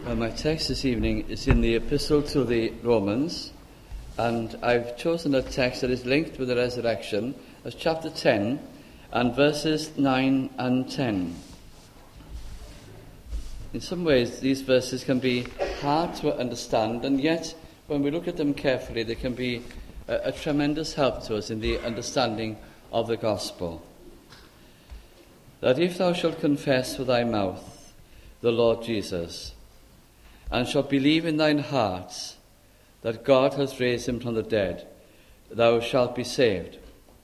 My text this evening is in the Epistle to the Romans, and I've chosen a text that is linked with the resurrection as chapter 10 and verses 9 and 10. In some ways, these verses can be hard to understand, and yet, when we look at them carefully, they can be a tremendous help to us in the understanding of the gospel. That if thou shalt confess with thy mouth the Lord Jesus, and shalt believe in thine heart that God hath raised him from the dead, thou shalt be saved.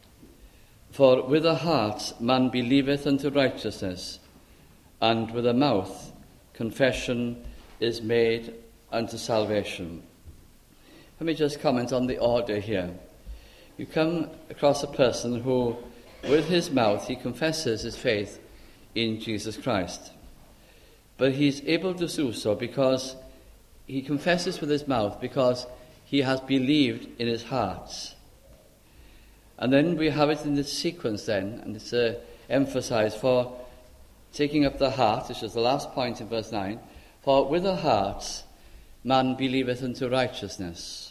For with the heart man believeth unto righteousness, and with the mouth confession is made unto salvation. Let me just comment on the order here. You come across a person who, with his mouth, he confesses his faith in Jesus Christ. But he's able to do so because he confesses with his mouth because he has believed in his heart. And then we have it in this sequence then, and it's emphasized for taking up the heart, which is the last point in verse 9. For with the heart man believeth unto righteousness,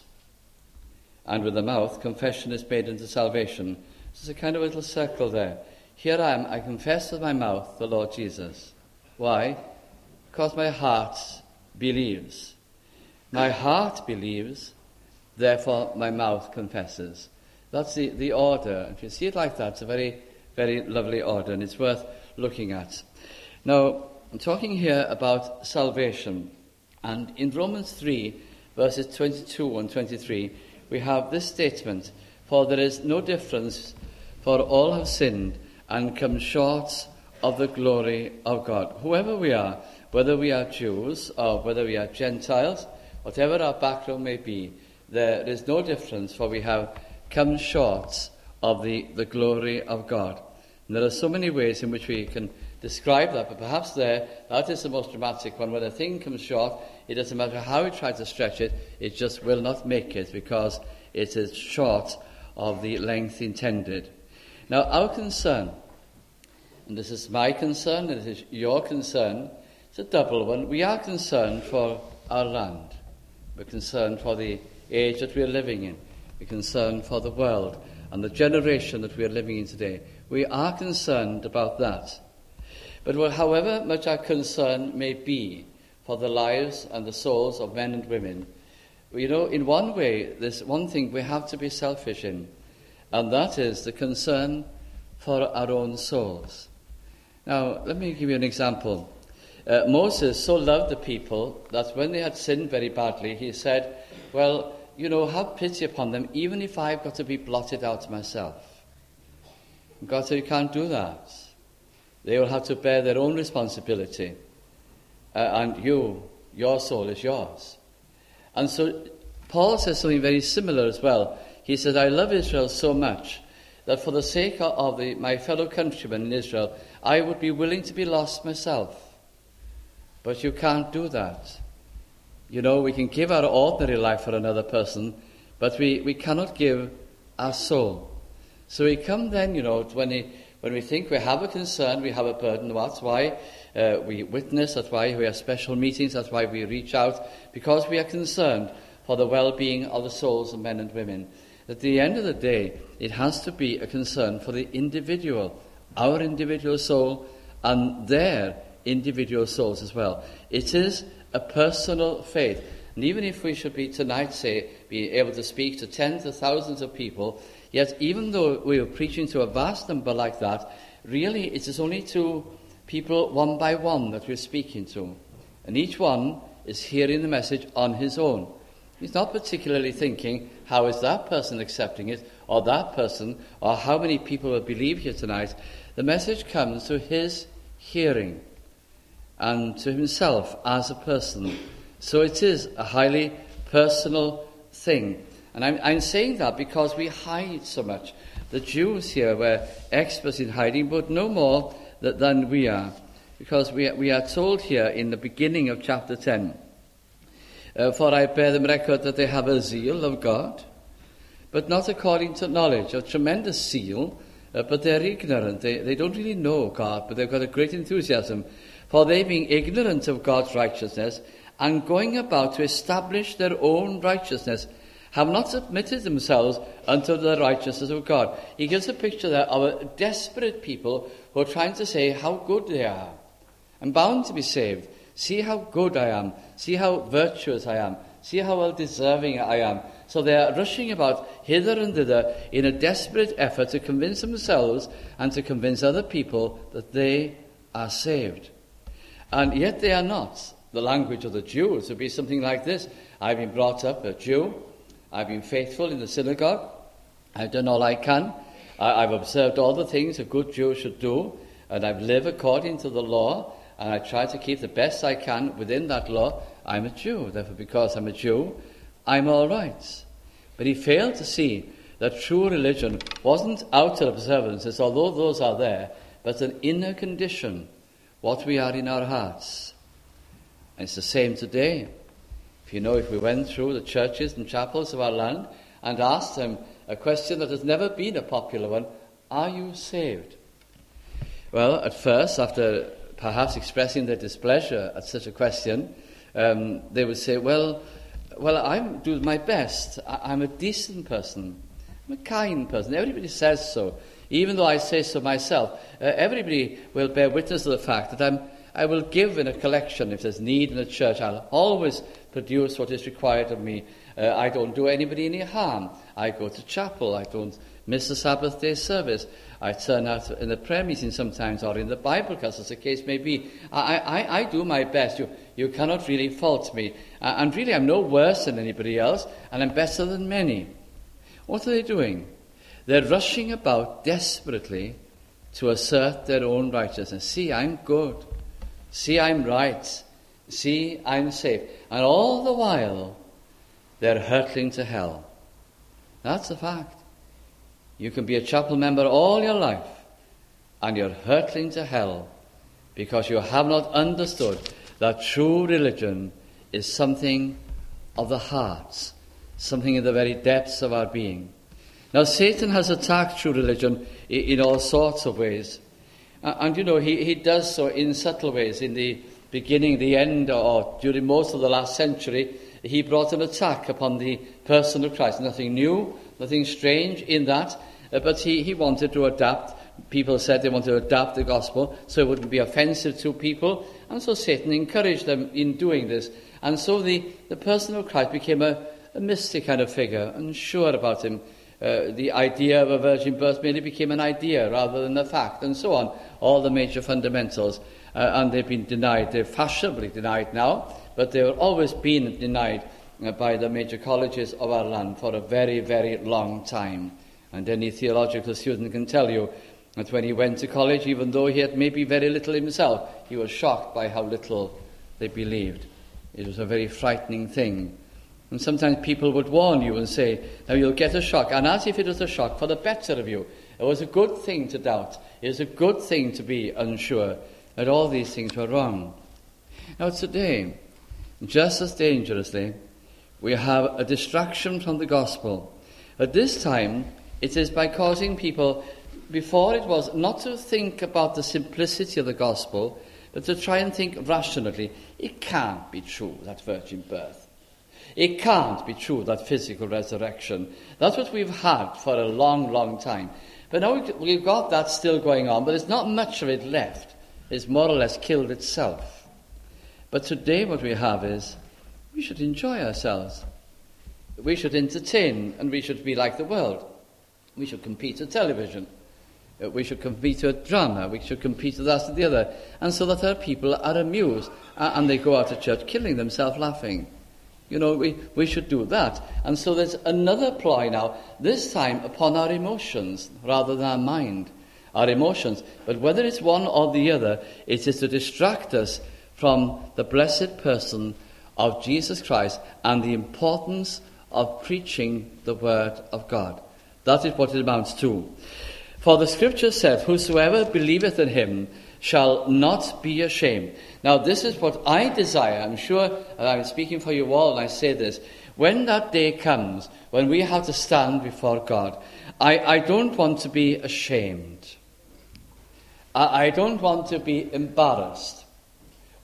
and with the mouth confession is made unto salvation. So there's a kind of little circle there. Here I am, I confess with my mouth the Lord Jesus. Why? Because my heart believes. My heart believes, therefore my mouth confesses. That's the order. If you see it like that, it's a very, very lovely order, and it's worth looking at. Now, I'm talking here about salvation. And in Romans 3, verses 22 and 23, we have this statement, for there is no difference, for all have sinned and come short of the glory of God. Whoever we are, whether we are Jews or whether we are Gentiles, whatever our background may be, there is no difference, for we have come short of the glory of God. And there are so many ways in which we can describe that, but perhaps that is the most dramatic one. When a thing comes short, it doesn't matter how we try to stretch it, it just will not make it because it is short of the length intended. Now, our concern, and this is my concern, and this is your concern, it's a double one. We are concerned for our land. We're concerned for the age that we are living in. We're concerned for the world and the generation that we are living in today. We are concerned about that. But however much our concern may be for the lives and the souls of men and women, in one way, there's one thing we have to be selfish in, and that is the concern for our own souls. Now, let me give you an example. Moses so loved the people that when they had sinned very badly, he said, well, have pity upon them, even if I've got to be blotted out myself. And God said, you can't do that. They will have to bear their own responsibility. And your soul is yours. And so Paul says something very similar as well. He said, I love Israel so much that for the sake of my fellow countrymen in Israel, I would be willing to be lost myself. But you can't do that. We can give our ordinary life for another person, but we cannot give our soul. So we come then, when we think we have a concern, we have a burden. That's why we witness, that's why we have special meetings, that's why we reach out, because we are concerned for the well-being of the souls of men and women. At the end of the day, it has to be a concern for the individual, our individual soul, and their individual souls as well. It is a personal faith. And even if we should be tonight, be able to speak to tens of thousands of people, yet even though we are preaching to a vast number like that, really it is only to people one by one that we're speaking to. And each one is hearing the message on his own. He's not particularly thinking, how is that person accepting it, or that person, or how many people will believe here tonight. The message comes to his hearing and to himself as a person. So it is a highly personal thing. And I'm saying that because we hide so much. The Jews here were experts in hiding, but no more than we are. Because we are told here in the beginning of chapter 10, for I bear them record that they have a zeal of God, but not according to knowledge. A tremendous zeal, but they're ignorant. They don't really know God, but they've got a great enthusiasm. For they, being ignorant of God's righteousness and going about to establish their own righteousness, have not submitted themselves unto the righteousness of God. He gives a picture there of a desperate people who are trying to say how good they are. I'm bound to be saved. See how good I am. See how virtuous I am. See how well deserving I am. So they are rushing about hither and thither in a desperate effort to convince themselves and to convince other people that they are saved. And yet they are not. The language of the Jews would be something like this. I've been brought up a Jew. I've been faithful in the synagogue. I've done all I can. I've observed all the things a good Jew should do. And I've lived according to the law. And I try to keep the best I can within that law. I'm a Jew. Therefore, because I'm a Jew, I'm all right. But he failed to see that true religion wasn't outer observances, although those are there, but an inner condition, what we are in our hearts. And it's the same today. If we went through the churches and chapels of our land and asked them a question that has never been a popular one, are you saved? Well, at first, after perhaps expressing their displeasure at such a question, they would say, well, I'm doing my best. I'm a decent person. I'm a kind person. Everybody says so. Even though I say so myself, everybody will bear witness to the fact that I will give in a collection if there's need in a church. I'll always produce what is required of me. I don't do anybody any harm. I go to chapel. I don't miss the Sabbath day service. I turn out in the prayer meeting sometimes or in the Bible class, as the case may be. I do my best. You cannot really fault me. And really, I'm no worse than anybody else, and I'm better than many. What are they doing? They're rushing about desperately to assert their own righteousness. See, I'm good. See, I'm right. See, I'm safe. And all the while, they're hurtling to hell. That's a fact. You can be a chapel member all your life, and you're hurtling to hell because you have not understood that true religion is something of the heart, something in the very depths of our being. Now, Satan has attacked true religion in all sorts of ways. And he does so in subtle ways. In the beginning, the end, or during most of the last century, he brought an attack upon the person of Christ. Nothing new, nothing strange in that, but he wanted to adapt. People said they wanted to adapt the gospel so it wouldn't be offensive to people, and so Satan encouraged them in doing this. And so the person of Christ became a mystic kind of figure, unsure about him. The idea of a virgin birth merely became an idea rather than a fact, and so on. All the major fundamentals, and they've been denied. They're fashionably denied now, but they were always been denied by the major colleges of our land for a very, very long time. And any theological student can tell you that when he went to college, even though he had maybe very little himself, he was shocked by how little they believed. It was a very frightening thing. And sometimes people would warn you and say, now you'll get a shock, and as if it was a shock for the better of you. It was a good thing to doubt. It was a good thing to be unsure. That all these things were wrong. Now today, just as dangerously, we have a distraction from the gospel. At this time, it is by causing people, before it was not to think about the simplicity of the gospel, but to try and think rationally. It can't be true, that virgin birth. It can't be true, that physical resurrection. That's what we've had for a long, long time. But now we've got that still going on, but there's not much of it left. It's more or less killed itself. But today what we have is, we should enjoy ourselves. We should entertain, and we should be like the world. We should compete at television. We should compete at drama. We should compete with this and the other. And so that our people are amused, and they go out of church killing themselves laughing. We should do that. And so there's another ploy now, this time upon our emotions rather than our mind. Our emotions. But whether it's one or the other, it is to distract us from the blessed person of Jesus Christ and the importance of preaching the word of God. That is what it amounts to. For the scripture said, whosoever believeth in him shall not be ashamed. Now this is what I desire. I'm sure I'm speaking for you all and I say this. When that day comes, when we have to stand before God, I don't want to be ashamed. I don't want to be embarrassed.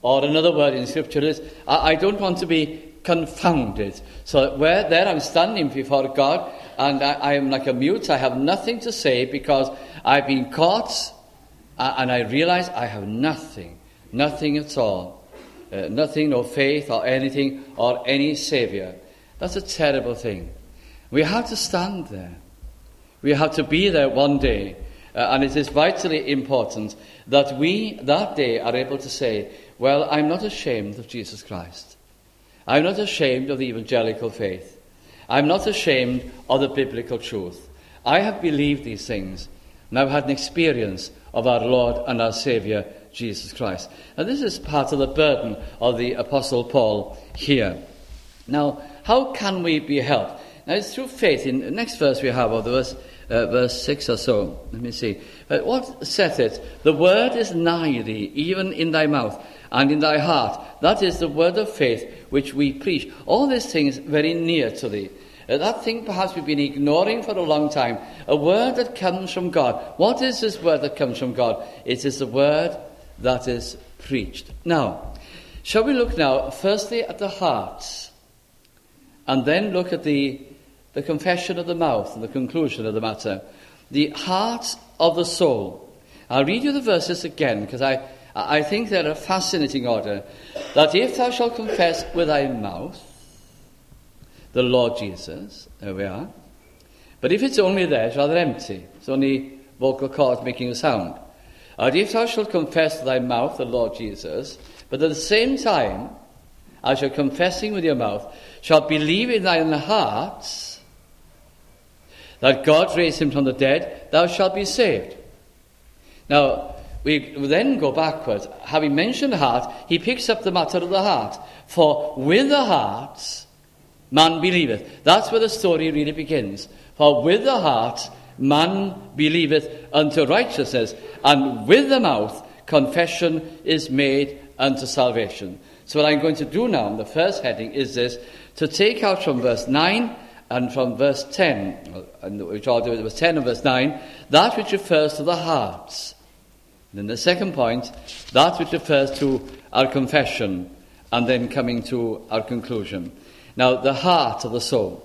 Or another word in Scripture is, I don't want to be confounded. So where there I'm standing before God, and I am like a mute. I have nothing to say because I've been caught, and I realize I have nothing at all. Nothing, no faith or anything or any Saviour. That's a terrible thing. We have to stand there. We have to be there one day. And it is vitally important that we that day are able to say, well, I'm not ashamed of Jesus Christ. I'm not ashamed of the evangelical faith. I'm not ashamed of the biblical truth. I have believed these things, and I've had an experience of our Lord and our Saviour, Jesus Christ. And this is part of the burden of the Apostle Paul here. Now, how can we be helped? Now, it's through faith. In the next verse we have, or the verse 6 or so. Let me see. What saith it? The word is nigh thee, even in thy mouth and in thy heart. That is the word of faith which we preach. All these things very near to thee. That thing perhaps we've been ignoring for a long time. A word that comes from God. What is this word that comes from God? It is the word that is preached. Now, shall we look now firstly at the heart, and then look at the confession of the mouth and the conclusion of the matter. The heart of the soul. I'll read you the verses again, because I think they're a fascinating order. That if thou shalt confess with thy mouth the Lord Jesus, there we are. But if it's only there, it's rather empty. It's only vocal cords making a sound. And if thou shalt confess with thy mouth the Lord Jesus, but at the same time, as you're confessing with your mouth, shalt believe in thine heart that God raised him from the dead, thou shalt be saved. Now, we then go backwards. Having mentioned the heart, he picks up the matter of the heart. For with the heart, man believeth. That's where the story really begins. For with the heart, man believeth unto righteousness, and with the mouth, confession is made unto salvation. So what I'm going to do now, in the first heading, is this, to take out from verse 9 and from verse 10, which I'll do, verse 10 and verse 9, that which refers to the hearts. And then the second point, that which refers to our confession, and then coming to our conclusion. Now, the heart of the soul.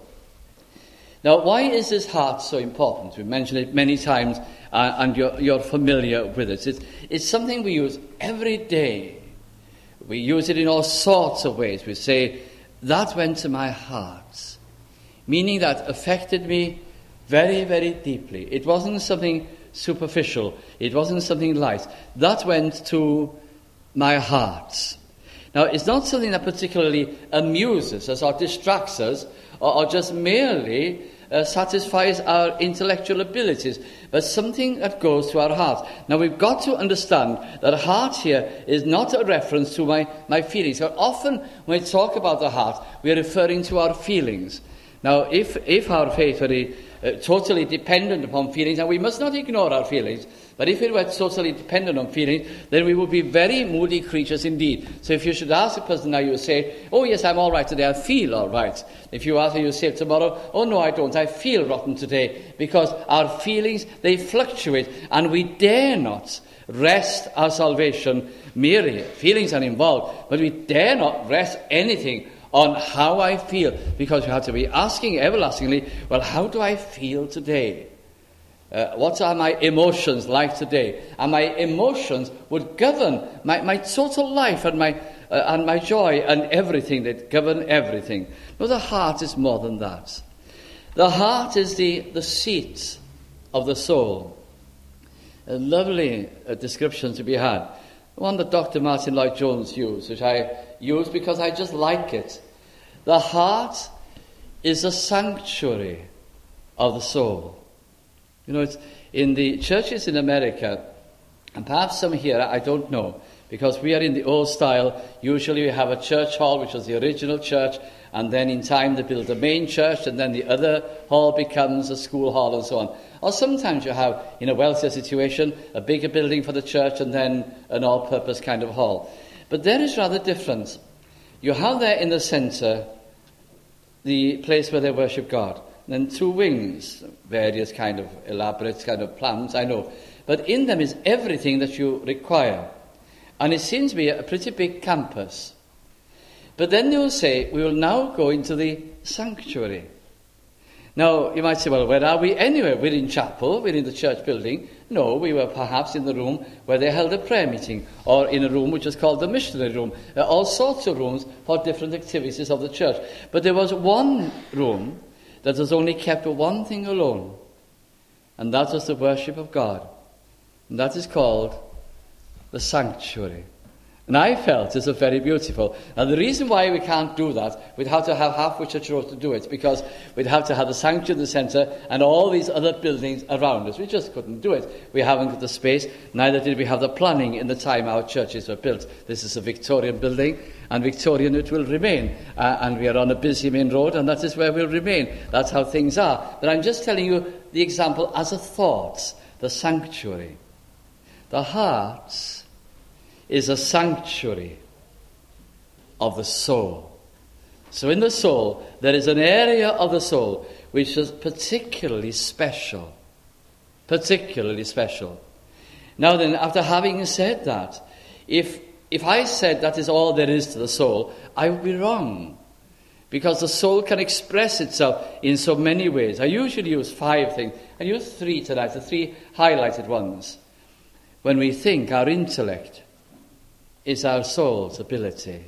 Now, why is this heart so important? We've mentioned it many times, and you're familiar with it. It's something we use every day. We use it in all sorts of ways. We say, that went to my heart. Meaning that affected me very, very deeply. It wasn't something superficial. It wasn't something light. That went to my heart. Now, it's not something that particularly amuses us or distracts us or just merely satisfies our intellectual abilities, but something that goes to our heart. Now, we've got to understand that heart here is not a reference to my feelings. So often when we talk about the heart, we are referring to our feelings. Now, if our faith were totally dependent upon feelings, and we must not ignore our feelings, but if it were totally dependent on feelings, then we would be very moody creatures indeed. So if you should ask a person now, you would say, oh yes, I'm all right today, I feel all right. If you ask her, you say tomorrow, oh no, I don't, I feel rotten today. Because our feelings, they fluctuate, and we dare not rest our salvation merely. Feelings are involved, but we dare not rest anything on how I feel, because we have to be asking everlastingly, well, how do I feel today? What are my emotions like today? And my emotions would govern my total life and my joy and everything. That govern everything. No, the heart is more than that. The heart is the seat of the soul. A lovely description to be had. One that Dr. Martin Lloyd-Jones used, which I use because I just like it. The heart is a sanctuary of the soul. You know, it's in the churches in America, and perhaps some here, I don't know, because we are in the old style. Usually we have a church hall, which was the original church, and then in time they build a main church, and then the other hall becomes a school hall and so on. Or sometimes you have, in a wealthier situation, a bigger building for the church and then an all-purpose kind of hall. But there is rather different. You have there in the centre the place where they worship God. And then two wings, various kind of elaborate kind of plans, I know. But in them is everything that you require. And it seems to be a pretty big campus. But then they will say, we will now go into the sanctuary. Now, you might say, well, where are we anyway? We're in chapel, we're in the church building. No, we were perhaps in the room where they held a prayer meeting, or in a room which is called the missionary room. There are all sorts of rooms for different activities of the church. But there was one room that was only kept with one thing alone, and that was the worship of God. And that is called the sanctuary. And I felt it was very beautiful. Now, the reason why we can't do that, we'd have to have half Church Road to do it, because we'd have to have the sanctuary in the centre and all these other buildings around us. We just couldn't do it. We haven't got the space. Neither did we have the planning in the time our churches were built. This is a Victorian building, and Victorian it will remain. And we are on a busy main road, and that is where we'll remain. That's how things are. But I'm just telling you the example as a thought, the sanctuary. The heart is a sanctuary of the soul. So in the soul, there is an area of the soul which is particularly special. Particularly special. Now then, after having said that, if I said that is all there is to the soul, I would be wrong. Because the soul can express itself in so many ways. I usually use 5 things. I use 3 tonight, the 3 highlighted ones. When we think, our intellect is our soul's ability.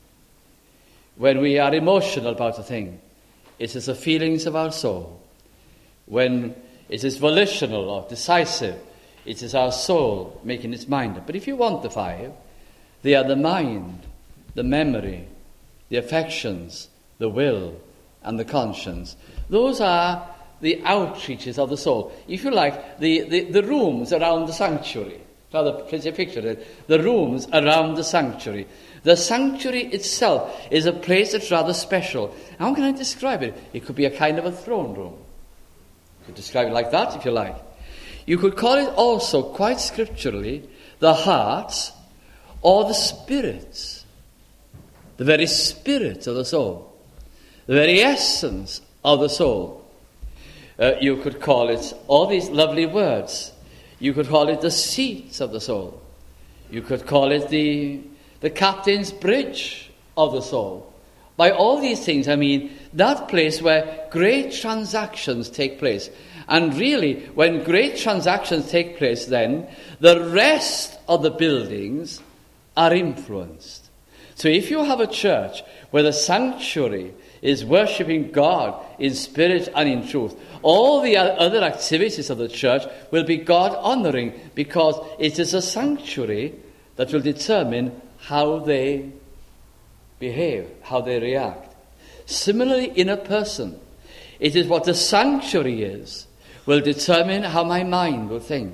When we are emotional about a thing, it is the feelings of our soul. When it is volitional or decisive, it is our soul making its mind up. But if you want the 5, they are the mind, the memory, the affections, the will, and the conscience. Those are the outreaches of the soul. If you like, the rooms around the sanctuary. Rather pretty picture, the rooms around the sanctuary. The sanctuary itself is a place that's rather special. How can I describe it? It could be a kind of a throne room. You could describe it like that if you like. You could call it also, quite scripturally, the heart or the spirit. The very spirit of the soul. The very essence of the soul. You could call it all these lovely words. You could call it the seat of the soul. You could call it the captain's bridge of the soul. By all these things, I mean that place where great transactions take place. And really, when great transactions take place, then the rest of the buildings are influenced. So if you have a church where the sanctuary is worshipping God in spirit and in truth, all the other activities of the church will be God-honouring, because it is a sanctuary that will determine how they behave, how they react. Similarly, in a person, it is what the sanctuary is will determine how my mind will think,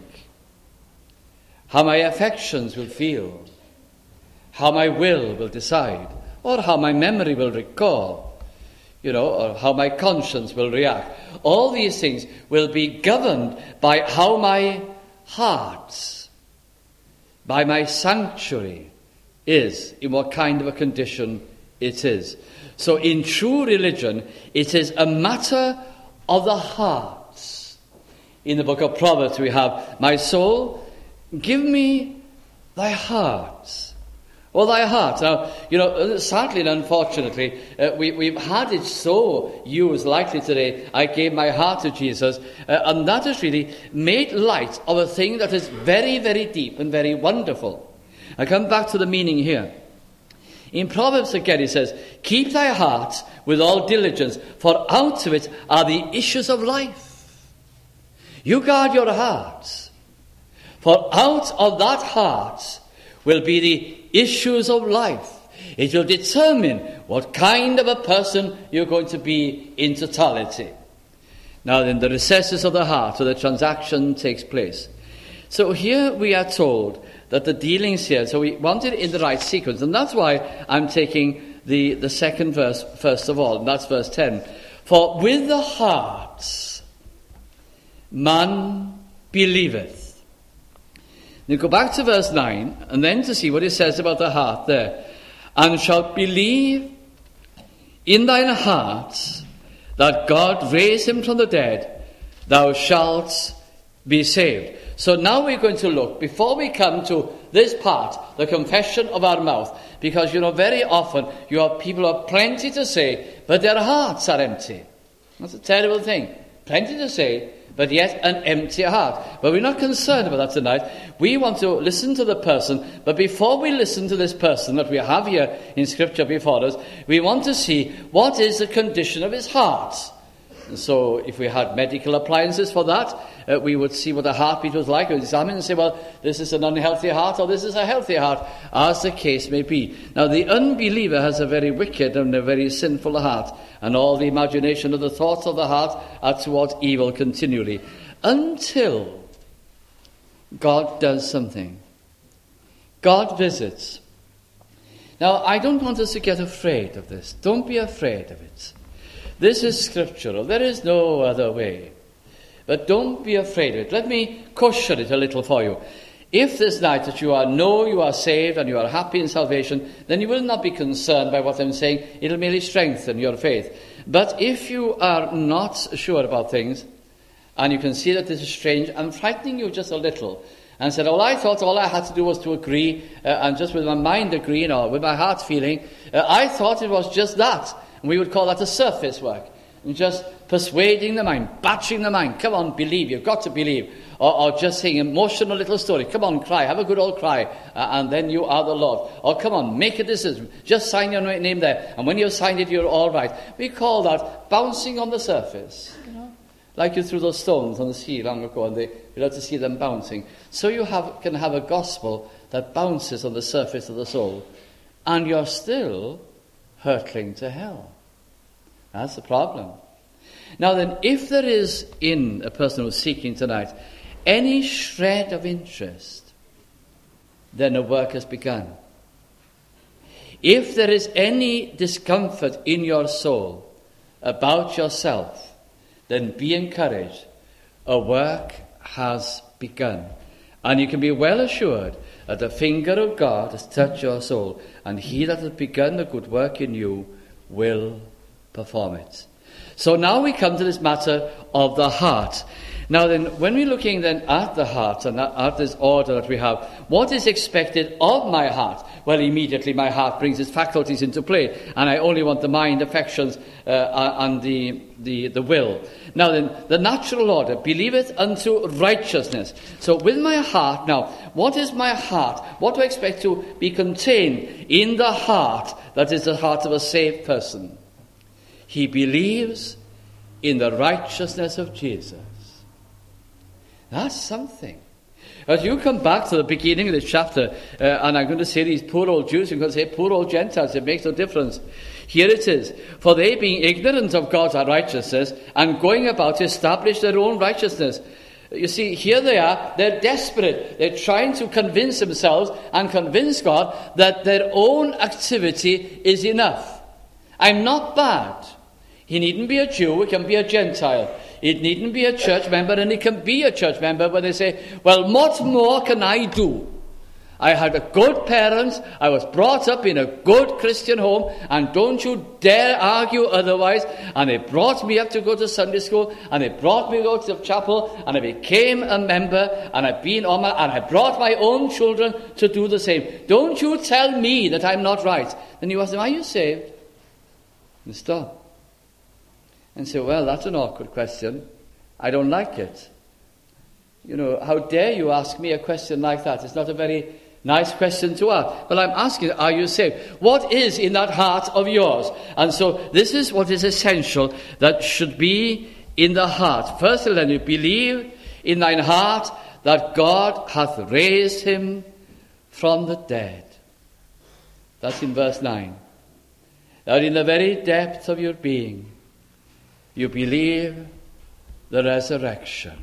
how my affections will feel, how my will decide, or how my memory will recall, or how my conscience will react. All these things will be governed by how my heart, by my sanctuary is, in what kind of a condition it is. So in true religion, it is a matter of the heart. In the book of Proverbs we have, my soul, give me thy heart. Or thy heart. Now, sadly and unfortunately, we've had it so used, likely today, I gave my heart to Jesus, and that has really made light of a thing that is very, very deep and very wonderful. I come back to the meaning here. In Proverbs again it says, keep thy heart with all diligence, for out of it are the issues of life. You guard your heart, for out of that heart will be the issues of life. It will determine what kind of a person you're going to be in totality. Now then, the recesses of the heart, where the transaction takes place. So here we are told that the dealings here, so we want it in the right sequence, and that's why I'm taking the second verse first of all, and that's verse 10. For with the heart man believeth. Now go back to verse 9, and then to see what it says about the heart there. And shalt believe in thine heart that God raised him from the dead, thou shalt be saved. So now we're going to look, before we come to this part, the confession of our mouth. Because, very often you have people who have plenty to say, but their hearts are empty. That's a terrible thing. Plenty to say, but yet an empty heart. But we're not concerned about that tonight. We want to listen to the person, but before we listen to this person that we have here in Scripture before us, we want to see what is the condition of his heart. And so if we had medical appliances for that, we would see what a heartbeat was like. We'd examine and say, well, this is an unhealthy heart or this is a healthy heart, as the case may be. Now, the unbeliever has a very wicked and a very sinful heart, and all the imagination of the thoughts of the heart are towards evil continually, until God does something. God visits. Now, I don't want us to get afraid of this. Don't be afraid of it. This is scriptural. There is no other way. But don't be afraid of it. Let me caution it a little for you. If this night that you are saved and you are happy in salvation, then you will not be concerned by what I'm saying. It'll merely strengthen your faith. But if you are not sure about things, and you can see that this is strange, I'm frightening you just a little, and said, well, I thought all I had to do was to agree, and just with my mind agreeing, or with my heart feeling, I thought it was just that. And we would call that a surface work. And just persuading the mind, battering the mind. Come on, believe. You've got to believe. Or just saying emotional little story. Come on, cry. Have a good old cry. And then you are the Lord. Or come on, make a decision. Just sign your name there. And when you've signed it, you're all right. We call that bouncing on the surface. Like you threw those stones on the sea long ago, and you love to see them bouncing. So you can have a gospel that bounces on the surface of the soul. And you're still hurtling to hell. That's the problem. Now then, if there is in a person who's seeking tonight any shred of interest, then a work has begun. If there is any discomfort in your soul about yourself, then be encouraged. A work has begun. And you can be well assured that the finger of God has touched your soul, and he that has begun a good work in you will perform it. So now we come to this matter of the heart. Now then, when we're looking then at the heart and at this order that we have, what is expected of my heart? Well, immediately my heart brings its faculties into play, and I only want the mind, affections, and the will. Now then, the natural order, believeth unto righteousness. So with my heart, now, what is my heart? What do I expect to be contained in the heart that is the heart of a saved person? He believes in the righteousness of Jesus. That's something. As you come back to the beginning of this chapter, and I'm going to say these poor old Jews, I'm going to say poor old Gentiles, it makes no difference. Here it is. For they, being ignorant of God's righteousness, and going about to establish their own righteousness. You see, here they are, they're desperate. They're trying to convince themselves and convince God that their own activity is enough. I'm not bad. He needn't be a Jew, he can be a Gentile. It needn't be a church member, and it can be a church member, but they say, well, what more can I do? I had a good parents, I was brought up in a good Christian home, and don't you dare argue otherwise. And they brought me up to go to Sunday school, and they brought me to go to the chapel, and I became a member, and I've been on and I brought my own children to do the same. Don't you tell me that I'm not right. Then you ask them, are you saved? And stop. And say, well, that's an awkward question. I don't like it. You know, how dare you ask me a question like that? It's not a very nice question to ask. But I'm asking, are you saved? What is in that heart of yours? And so this is what is essential that should be in the heart. Firstly, then, you believe in thine heart that God hath raised him from the dead. That's in verse 9. That in the very depth of your being, you believe the resurrection.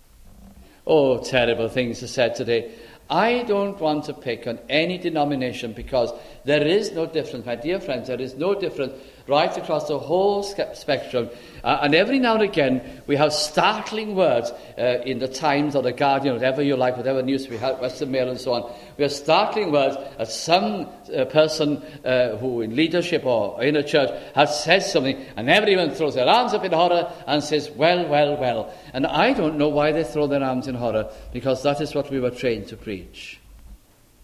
Oh, terrible things are said today. I don't want to pick on any denomination because there is no difference, my dear friends, there is no difference right across the whole spectrum. And every now and again we have startling words in the Times or the Guardian, whatever you like, whatever news we have, Western Mail and so on. We have startling words that some person who in leadership or in a church has said something, and everyone throws their arms up in horror and says, well, well, well. And I don't know why they throw their arms in horror, because that is what we were trained to preach.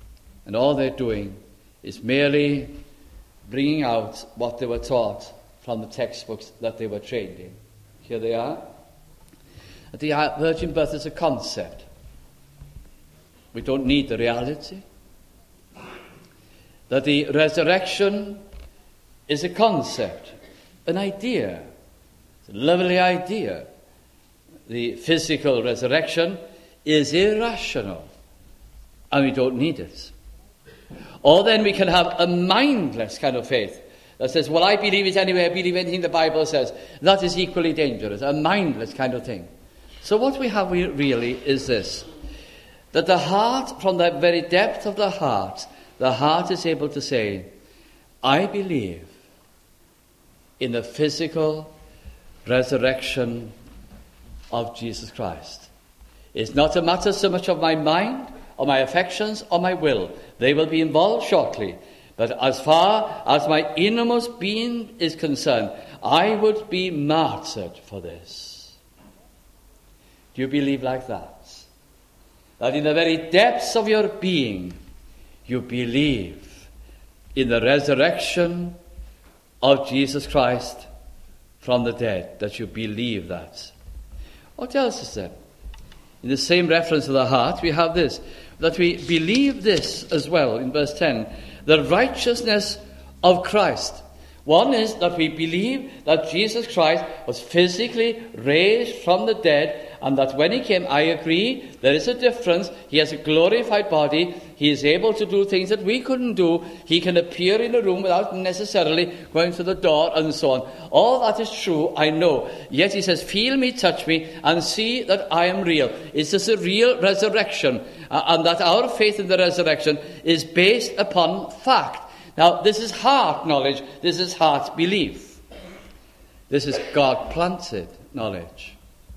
And all they're doing is merely bringing out what they were taught from the textbooks that they were trained in. Here they are. The virgin birth is a concept. We don't need the reality. That the resurrection is a concept, an idea, it's a lovely idea. The physical resurrection is irrational, and we don't need it. Or then we can have a mindless kind of faith that says, well, I believe it anyway, I believe anything the Bible says. That is equally dangerous, a mindless kind of thing. So what we have really is this, that the heart, from the very depth of the heart is able to say, I believe in the physical resurrection of Jesus Christ. It's not a matter so much of my mind or my affections or my will. They will be involved shortly. But as far as my innermost being is concerned, I would be martyred for this. Do you believe like that? That in the very depths of your being, you believe in the resurrection of Jesus Christ from the dead, that you believe that. What else is there? In the same reference to the heart, we have this, that we believe this as well in verse 10, the righteousness of Christ. One is that we believe that Jesus Christ was physically raised from the dead, and that when he came, I agree, there is a difference. He has a glorified body. He is able to do things that we couldn't do. He can appear in a room without necessarily going to the door and so on. All that is true, I know. Yet he says, feel me, touch me, and see that I am real. It's just a real resurrection, and that our faith in the resurrection is based upon fact. Now, this is heart knowledge. This is heart belief. This is God-planted knowledge.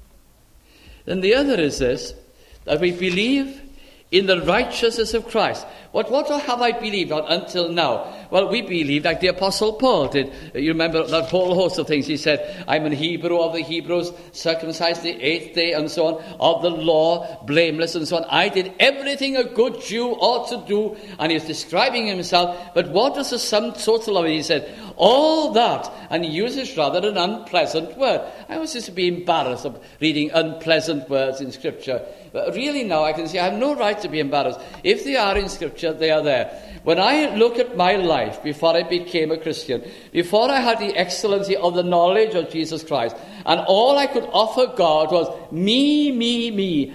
Then the other is this, that we believe in the righteousness of Christ. What have I believed on until now? Well, we believe like the Apostle Paul did. You remember that whole host of things. He said, I'm an Hebrew of the Hebrews, circumcised the 8th day, and so on, of the law, blameless, and so on. I did everything a good Jew ought to do, and he was describing himself. But what was the sum total of it? He said, all that, and he uses rather an unpleasant word. I always used to be embarrassed of reading unpleasant words in Scripture. But really now I can see I have no right to be embarrassed. If they are in Scripture, they are there. When I look at my life before I became a Christian, before I had the excellency of the knowledge of Jesus Christ, and all I could offer God was me,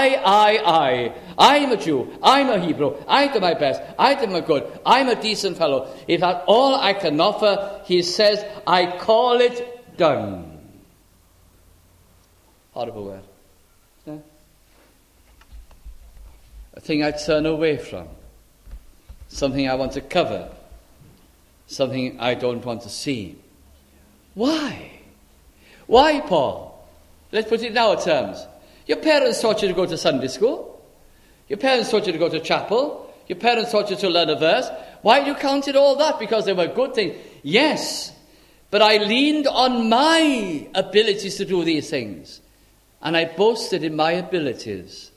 I. I'm a Jew, I'm a Hebrew, I did my best, I did my good, I'm a decent fellow. If that's all I can offer, he says, I call it done. Horrible word. Yeah. A thing I turn away from. Something I want to cover. Something I don't want to see. Why? Why, Paul? Let's put it in our terms. Your parents taught you to go to Sunday school. Your parents taught you to go to chapel. Your parents taught you to learn a verse. Why do you count it all that? Because they were good things. Yes, but I leaned on my abilities to do these things. And I boasted in my abilities.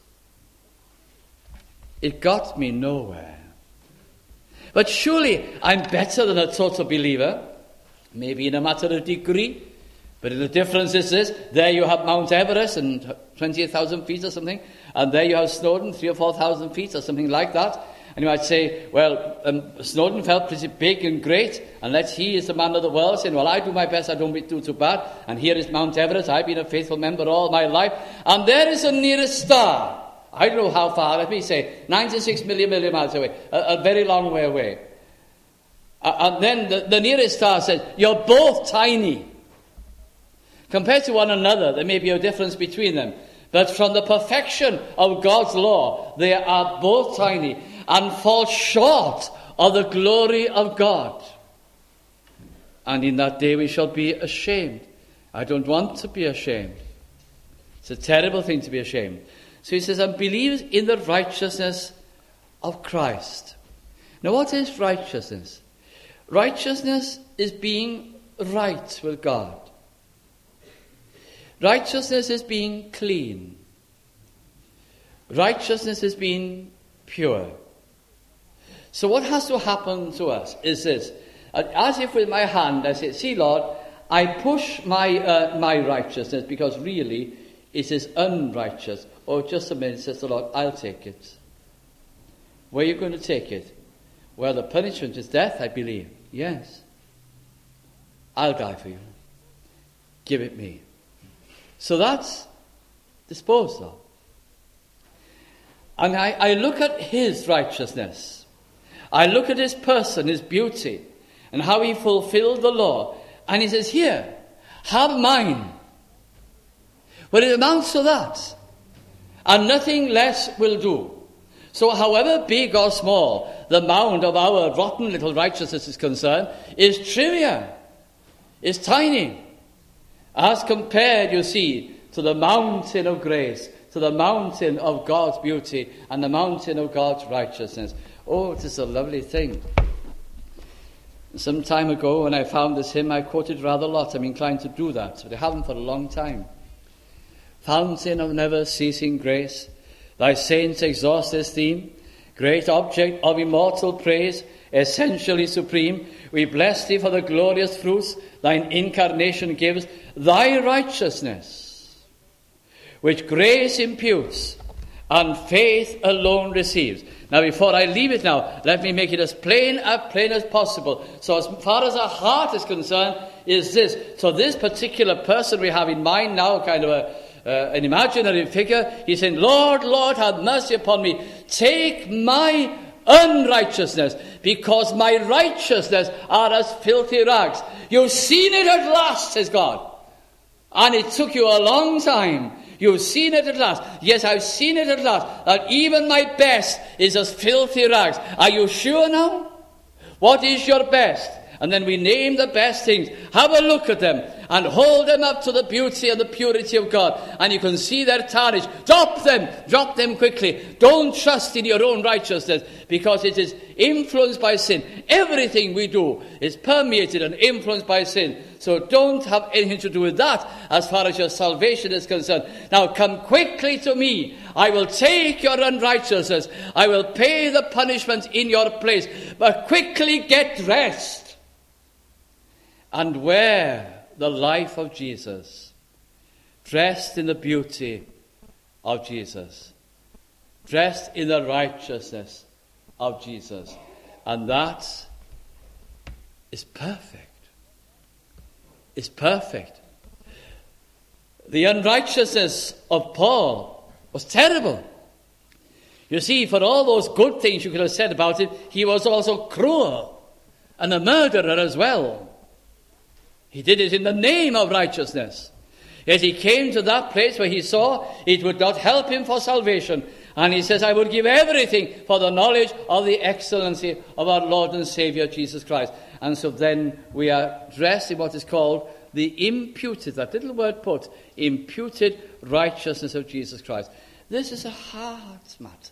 It got me nowhere. But surely I'm better than a total believer. Maybe in a matter of degree. But the difference is this. There you have Mount Everest and 28,000 feet or something. And there you have Snowdon, 3,000 or 4,000 feet or something like that. And you might say, well, Snowdon felt pretty big and great. And he is the man of the world saying, well, I do my best, I don't do too bad. And here is Mount Everest. I've been a faithful member all my life. And there is a nearest star. I don't know how far, let me say, 96 million miles away, a very long way away. And then the nearest star says, you're both tiny. Compared to one another, there may be a difference between them. But from the perfection of God's law, they are both tiny and fall short of the glory of God. And in that day we shall be ashamed. I don't want to be ashamed. It's a terrible thing to be ashamed. So he says, and believes in the righteousness of Christ. Now what is righteousness? Righteousness is being right with God. Righteousness is being clean. Righteousness is being pure. So what has to happen to us is this. As if with my hand I say, see, Lord, I push my righteousness because really it is unrighteous. Oh, just a minute, says the Lord, I'll take it. Where are you going to take it? Well, the punishment is death, I believe. Yes. I'll die for you. Give it me. So that's disposed of. And I look at his righteousness. I look at his person, his beauty, and how he fulfilled the law. And he says, here, have mine. Well, it amounts to that. And nothing less will do. So however big or small the mound of our rotten little righteousness is concerned, is trivia, is tiny, as compared, you see, to the mountain of grace, to the mountain of God's beauty, and the mountain of God's righteousness. Oh, it is a lovely thing. Some time ago, when I found this hymn, I quoted rather a lot. I'm inclined to do that, but I haven't for a long time. Fountain of never-ceasing grace, thy saints exhaust this theme, great object of immortal praise, essentially supreme. We bless thee for the glorious fruits thine incarnation gives, thy righteousness, which grace imputes and faith alone receives. Now, before I leave it now, let me make it as plain as possible. So as far as our heart is concerned, is this. So this particular person we have in mind now, kind of an imaginary figure, he's saying, Lord, Lord, have mercy upon me. Take my unrighteousness, because my righteousness are as filthy rags. You've seen it at last, says God. And it took you a long time. You've seen it at last. Yes, I've seen it at last. That even my best is as filthy rags. Are you sure now? What is your best? And then we name the best things. Have a look at them and hold them up to the beauty and the purity of God. And you can see they're tarnished. Drop them quickly. Don't trust in your own righteousness, because it is influenced by sin. Everything we do is permeated and influenced by sin. So don't have anything to do with that as far as your salvation is concerned. Now come quickly to me. I will take your unrighteousness. I will pay the punishment in your place. But quickly get rest and wear the life of Jesus, dressed in the beauty of Jesus, dressed in the righteousness of Jesus. And that is perfect. It's perfect. The unrighteousness of Paul was terrible. You see, for all those good things you could have said about him, he was also cruel and a murderer as well. He did it in the name of righteousness. Yet he came to that place where he saw it would not help him for salvation. And he says, I would give everything for the knowledge of the excellency of our Lord and Saviour Jesus Christ. And so then we are dressed in what is called the imputed, that little word put, imputed righteousness of Jesus Christ. This is a heart matter,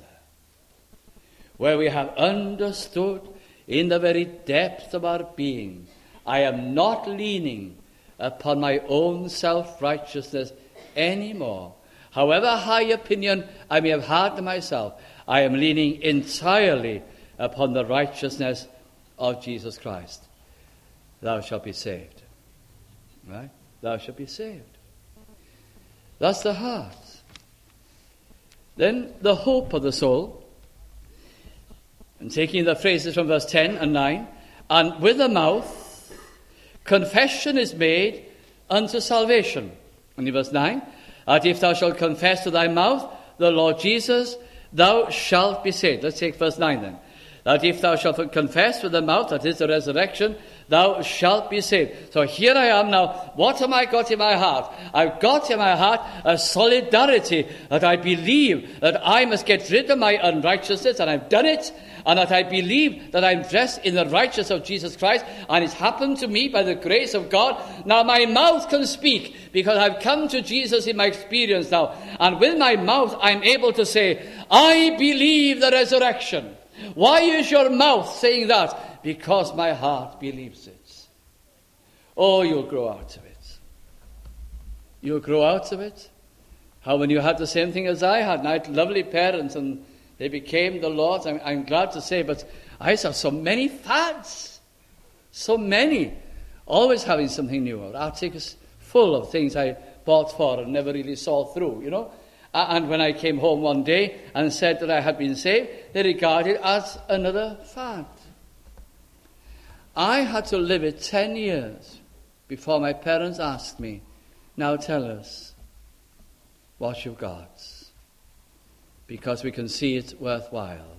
where we have understood in the very depth of our being, I am not leaning upon my own self-righteousness anymore. However high opinion I may have had to myself, I am leaning entirely upon the righteousness of Jesus Christ. Thou shalt be saved. Right? Thou shalt be saved. That's the heart. Then the hope of the soul. And taking the phrases from verse 10 and 9. And with the mouth, confession is made unto salvation. And in verse 9, that if thou shalt confess with thy mouth the Lord Jesus, thou shalt be saved. Let's take verse 9 then. That if thou shalt confess with the mouth, that is the resurrection, thou shalt be saved. So here I am now. What have I got in my heart? I've got in my heart a solidarity that I believe that I must get rid of my unrighteousness, and I've done it, and that I believe that I'm dressed in the righteousness of Jesus Christ, and it's happened to me by the grace of God. Now my mouth can speak, because I've come to Jesus in my experience now. And with my mouth I'm able to say, I believe the resurrection. Why is your mouth saying that? Because my heart believes it. Oh, you'll grow out of it. You'll grow out of it. How when you had the same thing as I had, and I had lovely parents, and they became the Lord's, I'm glad to say, but I saw so many fads. So many. Always having something new. Our attic is full of things I bought for and never really saw through, you know. And when I came home one day and said that I had been saved, they regarded it as another fad. I had to live it 10 years before my parents asked me, now tell us what you've got, because we can see it worthwhile.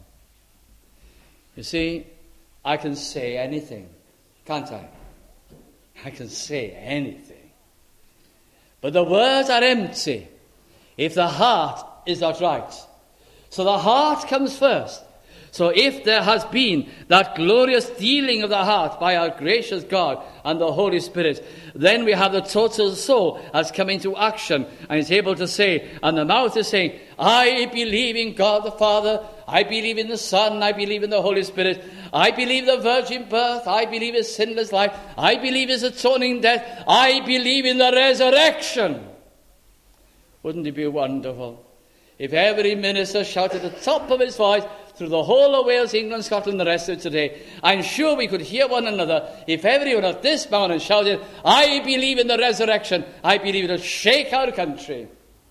You see, I can say anything, can't I? I can say anything. But the words are empty if the heart is not right. So the heart comes first. So if there has been that glorious dealing of the heart by our gracious God and the Holy Spirit, then we have the total soul has come into action and is able to say, and the mouth is saying, I believe in God the Father, I believe in the Son, I believe in the Holy Spirit, I believe the virgin birth, I believe his sinless life, I believe his atoning death, I believe in the resurrection. Wouldn't it be wonderful if every minister shouted at the top of his voice through the whole of Wales, England, Scotland, and the rest of it today? I'm sure we could hear one another if everyone at this mountain shouted, I believe in the resurrection. I believe it will shake our country.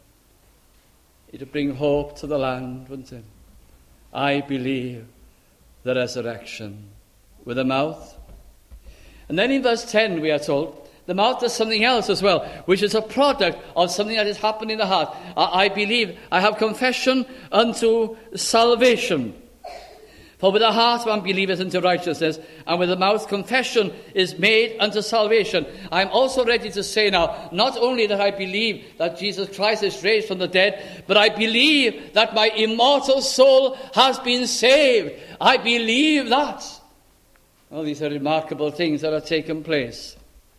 It would bring hope to the land, wouldn't it? I believe the resurrection with a mouth. And then in verse 10 we are told, the mouth does something else as well, which is a product of something that has happened in the heart. I believe, I have confession unto salvation. For with the heart one believeth unto righteousness, and with the mouth confession is made unto salvation. I am also ready to say now, not only that I believe that Jesus Christ is raised from the dead, but I believe that my immortal soul has been saved. I believe that. Oh, these are remarkable things that have taken place.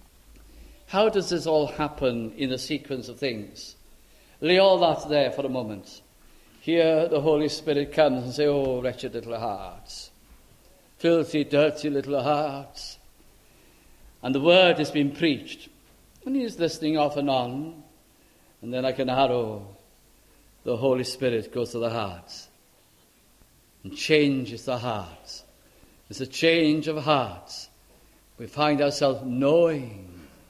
How does this all happen in the sequence of things? Lay all that there for a moment. Here the Holy Spirit comes and says, oh, wretched little hearts, filthy, dirty little hearts. And the word has been preached. And he's listening off and on. And then like an arrow, the Holy Spirit goes to the hearts and changes the hearts. It's a change of hearts. We find ourselves knowing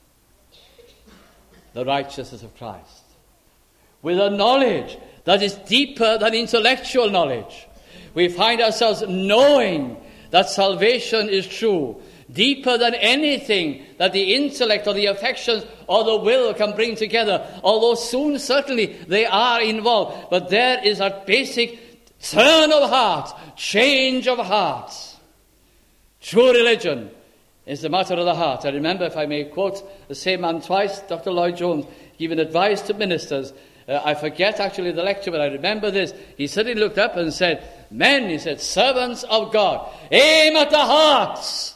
the righteousness of Christ, with a knowledge that is deeper than intellectual knowledge. We find ourselves knowing that salvation is true, deeper than anything that the intellect or the affections or the will can bring together, although soon certainly they are involved. But there is a basic turn of heart, change of heart. True religion is the matter of the heart. I remember, if I may quote the same man twice, Dr. Lloyd Jones, giving advice to ministers. I forget actually the lecture, but I remember this. He suddenly looked up and said, men, he said, servants of God, aim at the hearts.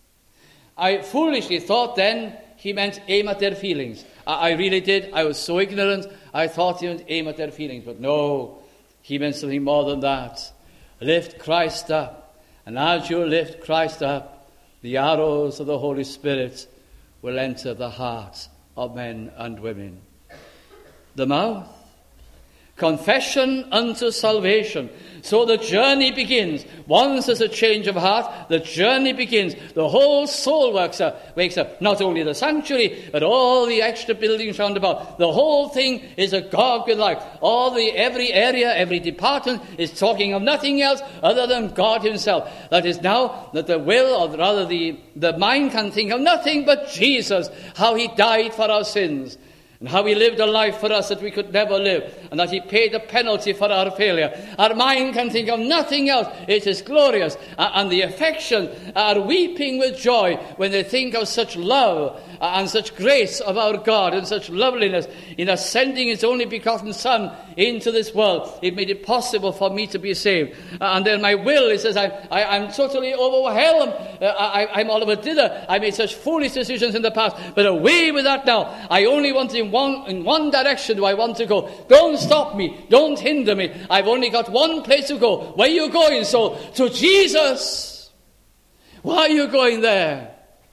I foolishly thought then he meant aim at their feelings. I really did. I was so ignorant. I thought he meant aim at their feelings. But no, he meant something more than that. Lift Christ up. And as you lift Christ up, the arrows of the Holy Spirit will enter the hearts of men and women. The mouth, confession unto salvation. So the journey begins. Once there's a change of heart, the journey begins. The whole soul wakes up. Not only the sanctuary, but all the extra buildings round about. The whole thing is agog with life. Every area, every department is talking of nothing else other than God himself. That is now that the will, or rather the mind, can think of nothing but Jesus, how he died for our sins, and how he lived a life for us that we could never live, and that he paid the penalty for our failure. Our mind can think of nothing else. It is glorious. And the affections are weeping with joy when they think of such love and such grace of our God, and such loveliness in sending his only begotten Son into this world. It made it possible for me to be saved. And then my will, he says, I'm totally overwhelmed. I'm all of a dither. I made such foolish decisions in the past, but away with that now. I only want in one direction do I want to go. Don't stop me. Don't hinder me. I've only got one place to go. Where are you going, soul? To Jesus. Why are you going there?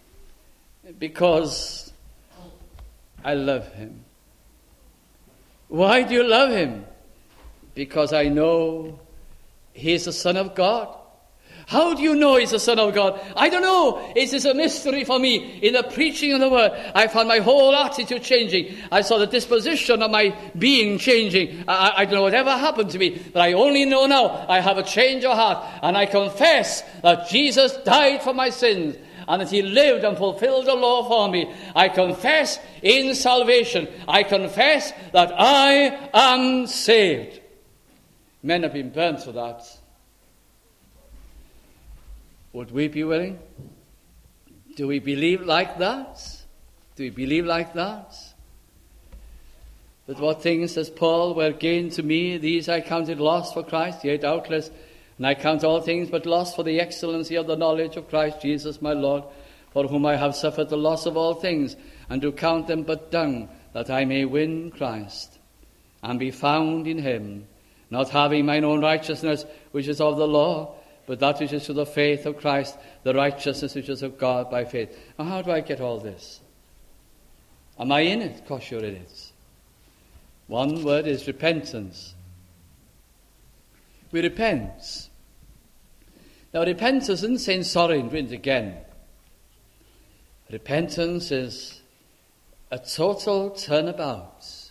Because I love him. Why do you love him? Because I know he is the Son of God. How do you know he's the Son of God? I don't know. It is a mystery for me. In the preaching of the word, I found my whole attitude changing. I saw the disposition of my being changing. I don't know whatever happened to me, but I only know now I have a change of heart. And I confess that Jesus died for my sins and that he lived and fulfilled the law for me. I confess in salvation. I confess that I am saved. Men have been burnt for that. Would we be willing? Do we believe like that? Do we believe like that? But what things, says Paul, were gain to me, these I counted loss for Christ, yea, doubtless, and I count all things but loss for the excellency of the knowledge of Christ Jesus my Lord, for whom I have suffered the loss of all things, and do count them but dung, that I may win Christ, and be found in him, not having mine own righteousness, which is of the law, but that which is to the faith of Christ, the righteousness which is of God by faith. Now, how do I get all this? Am I in it? Of course you're in it. One word is repentance. We repent. Now, repentance isn't saying sorry and doing it again. Repentance is a total turnabout.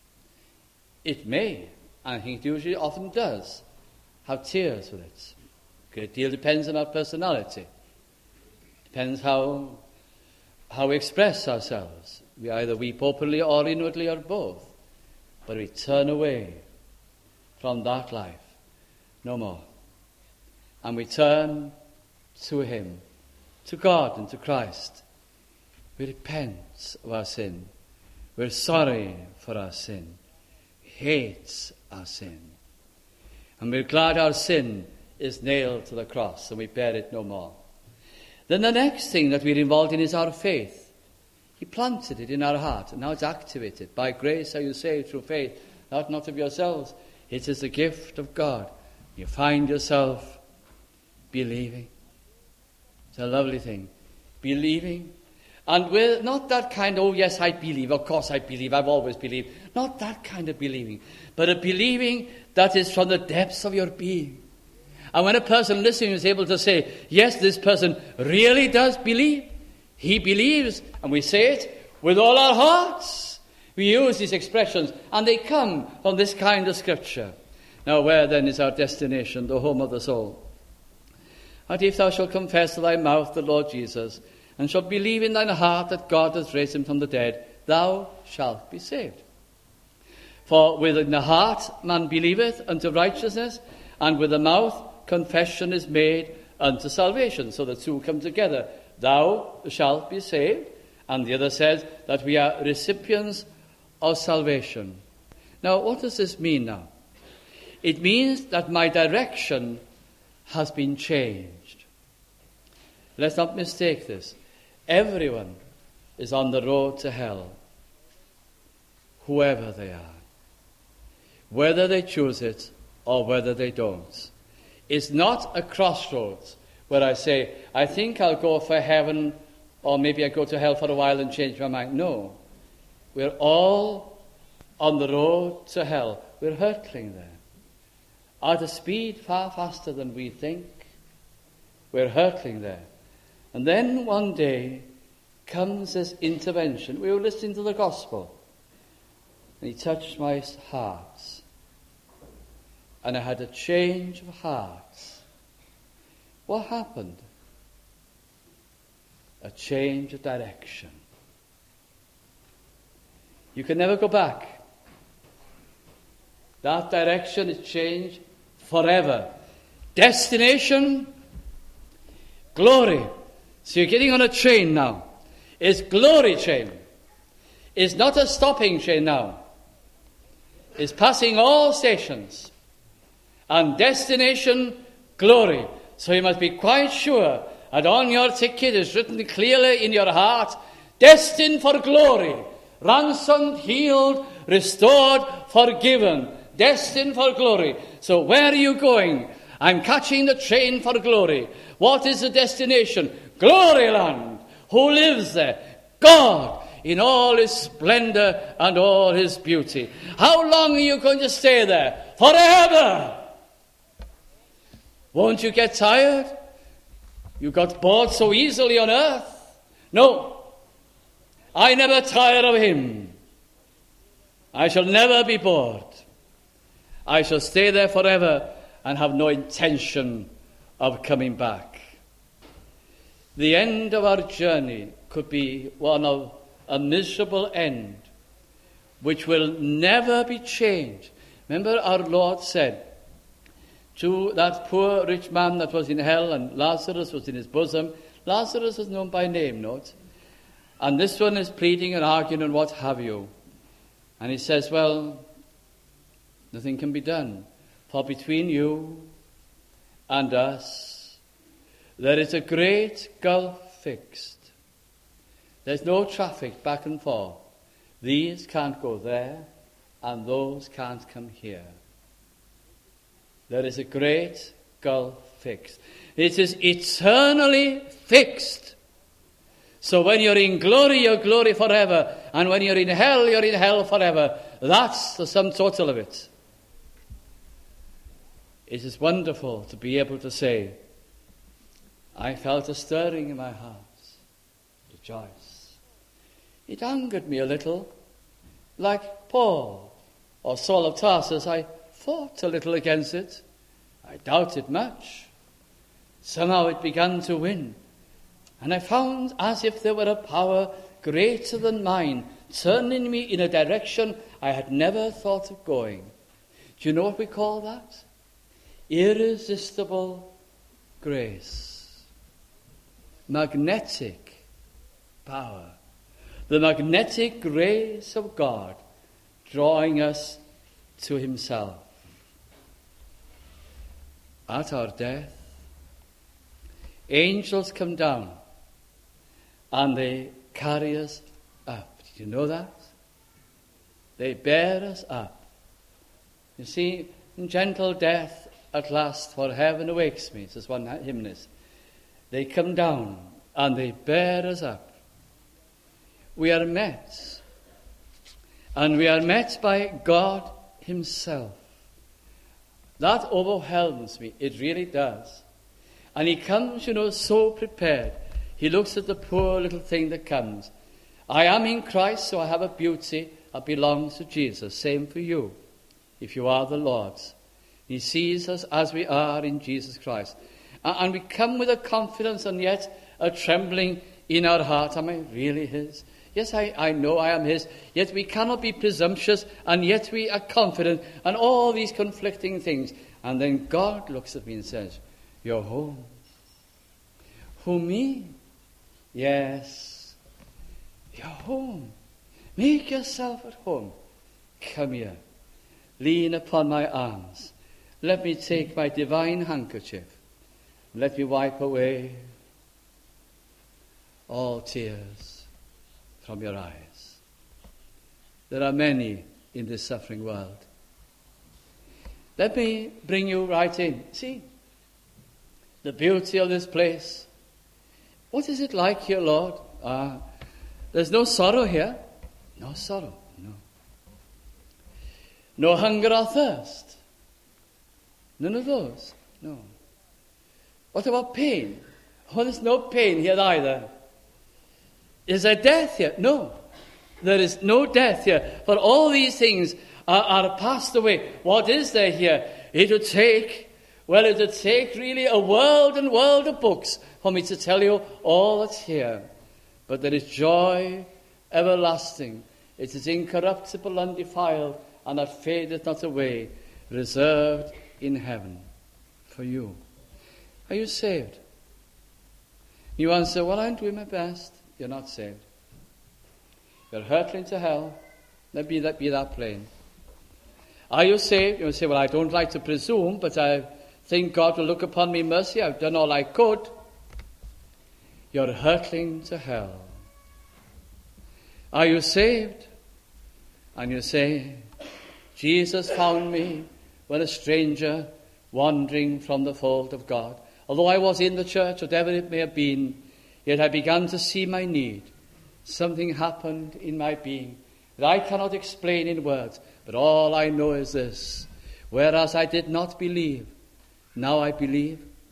It may, and I think it usually often does, have tears with it. A great deal depends on our personality. Depends how we express ourselves. We either weep openly or inwardly or both. But we turn away from that life no more. And we turn to him, to God and to Christ. We repent of our sin. We're sorry for our sin. We hate our sin. And we're glad our sin is nailed to the cross and we bear it no more. Then the next thing that we're involved in is our faith. He planted it in our heart and now it's activated. By grace are you saved through faith, that not of yourselves. It is the gift of God. You find yourself believing. It's a lovely thing. Believing. And with not that kind, oh yes, I believe, of course I believe, I've always believed. Not that kind of believing, but a believing that is from the depths of your being. And when a person listening is able to say, yes, this person really does believe, he believes, and we say it with all our hearts. We use these expressions, and they come from this kind of scripture. Now, where then is our destination, the home of the soul? And if thou shalt confess with thy mouth the Lord Jesus, and shalt believe in thine heart that God hath raised him from the dead, thou shalt be saved. For within the heart man believeth unto righteousness, and with the mouth confession is made unto salvation. So the two come together. Thou shalt be saved. And the other says that we are recipients of salvation. Now, what does this mean now? It means that my direction has been changed. Let's not mistake this. Everyone is on the road to hell, whoever they are, whether they choose it or whether they don't. It's not a crossroads where I say, I think I'll go for heaven, or maybe I go to hell for a while and change my mind. No. We're all on the road to hell. We're hurtling there. At a speed far faster than we think. We're hurtling there. And then one day comes this intervention. We were listening to the gospel. And he touched my heart. And I had a change of heart. What happened? A change of direction. You can never go back. That direction is changed forever. Destination, glory. So you're getting on a train now. It's glory train. It's not a stopping train now. It's passing all stations. And destination, glory. So you must be quite sure that on your ticket is written clearly in your heart, destined for glory, ransomed, healed, restored, forgiven, destined for glory. So where are you going? I'm catching the train for glory. What is the destination? Glory land. Who lives there? God in all his splendor and all his beauty. How long are you going to stay there? Forever. Won't you get tired? You got bored so easily on earth. No, I never tire of him. I shall never be bored. I shall stay there forever and have no intention of coming back. The end of our journey could be one of a miserable end, which will never be changed. Remember, our Lord said to that poor rich man that was in hell, and Lazarus was in his bosom. Lazarus was known by name, note. And this one is pleading and arguing and what have you. And he says, well, nothing can be done. For between you and us, there is a great gulf fixed. There's no traffic back and forth. These can't go there, and those can't come here. There is a great gulf fixed. It is eternally fixed. So when you're in glory, you're glory forever. And when you're in hell forever. That's the sum total of it. It is wonderful to be able to say, I felt a stirring in my heart. Rejoice. It angered me a little. Like Paul or Saul of Tarsus, I fought a little against it. I doubted much. Somehow it began to win. And I found as if there were a power greater than mine, turning me in a direction I had never thought of going. Do you know what we call that? Irresistible grace. Magnetic power. The magnetic grace of God drawing us to himself. At our death, angels come down and they carry us up. Did you know that? They bear us up. You see, in gentle death at last, for heaven awakes me, says one hymnist. They come down and they bear us up. We are met, and we are met by God himself. That overwhelms me. It really does. And he comes, so prepared. He looks at the poor little thing that comes. I am in Christ, so I have a beauty that belongs to Jesus. Same for you, if you are the Lord's. He sees us as we are in Jesus Christ. And we come with a confidence and yet a trembling in our heart. Am I really his? Yes, I know I am his. Yet we cannot be presumptuous, and yet we are confident, and all these conflicting things. And then God looks at me and says, you're home. Who, me? Yes, you're home. Make yourself at home. Come here. Lean upon my arms. Let me take my divine handkerchief. Let me wipe away all tears from your eyes. There are many in this suffering world. Let me bring you right in. See, the beauty of this place. What is it like here, Lord? There's no sorrow here. No sorrow, no. No hunger or thirst. None of those, no. What about pain? Oh, there's no pain here either. Is there death here? No. There is no death here. For all these things are passed away. What is there here? It would take really a world and world of books for me to tell you all that's here. But there is joy everlasting. It is incorruptible, undefiled, and that fadeth not away, reserved in heaven for you. Are you saved? You answer, well, I'm doing my best. You're not saved. You're hurtling to hell. Let be that plain. Are you saved? You say, well, I don't like to presume, but I think God will look upon me mercy. I've done all I could. You're hurtling to hell. Are you saved? And you say, Jesus found me when a stranger wandering from the fold of God. Although I was in the church, whatever it may have been, yet I began to see my need. Something happened in my being that I cannot explain in words, but all I know is this. Whereas I did not believe, now I believe.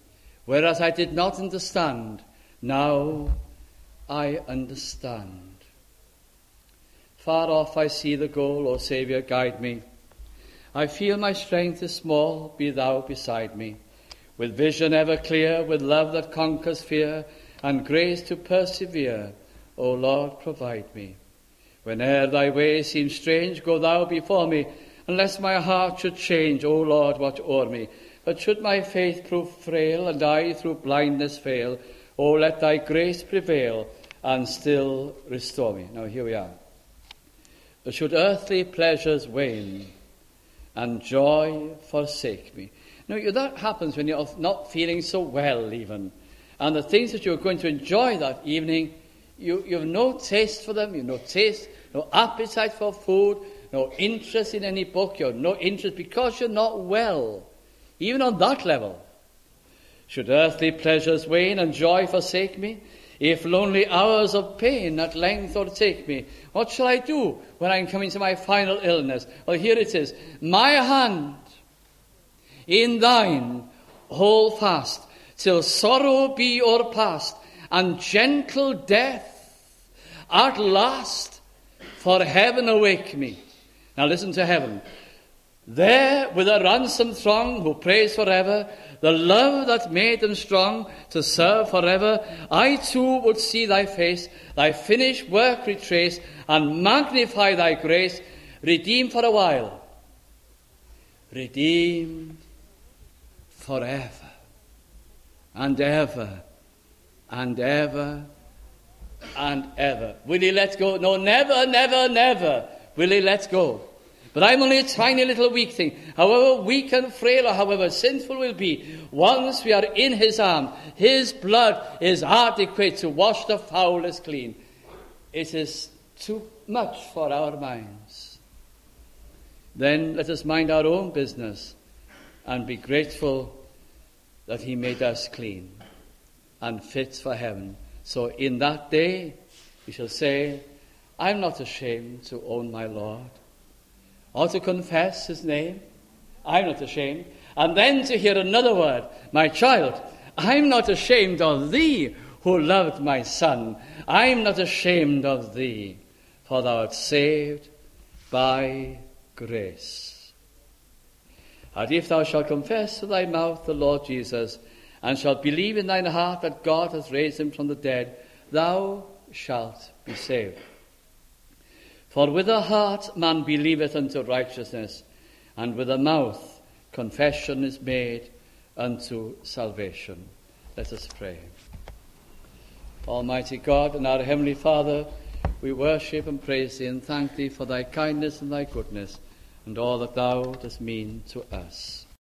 Whereas I did not understand, now I understand. Far off I see the goal, O Saviour, guide me. I feel my strength is small, be thou beside me. With vision ever clear, with love that conquers fear, and grace to persevere, O Lord, provide me. Whene'er thy ways seem strange, go thou before me, unless my heart should change, O Lord, watch o'er me. But should my faith prove frail, and I through blindness fail, O let thy grace prevail, and still restore me. Now here we are. But should earthly pleasures wane, and joy forsake me. Now that happens when you're not feeling so well even. And the things that you're going to enjoy that evening, you have no taste for them, you have no taste, no appetite for food, no interest in any book, you have no interest because you're not well. Even on that level. Should earthly pleasures wane and joy forsake me, if lonely hours of pain at length o'ertake me, what shall I do when I'm coming to my final illness? Well, here it is. My hand in thine hold fast, till sorrow be o'erpast, and gentle death at last for heaven awake me. Now listen to heaven. There with a ransomed throng who praise forever the love that made them strong to serve forever, I too would see thy face, thy finished work retrace, and magnify thy grace, redeemed for a while, redeemed forever, and ever, and ever, and ever. Will he let go? No, never, never, never will he let go. But I'm only a tiny little weak thing. However weak and frail or however sinful we'll be, once we are in his arms, his blood is adequate to wash the foulest clean. It is too much for our minds. Then let us mind our own business and be grateful that he made us clean and fit for heaven. So in that day we shall say, I'm not ashamed to own my Lord, or to confess his name. I'm not ashamed. And then to hear another word, my child, I'm not ashamed of thee who loved my son. I'm not ashamed of thee, for thou art saved by grace. And if thou shalt confess with thy mouth the Lord Jesus, and shalt believe in thine heart that God hath raised him from the dead, thou shalt be saved. For with the heart man believeth unto righteousness, and with the mouth confession is made unto salvation. Let us pray. Almighty God and our Heavenly Father, we worship and praise thee and thank thee for thy kindness and thy goodness, and all that thou dost mean to us.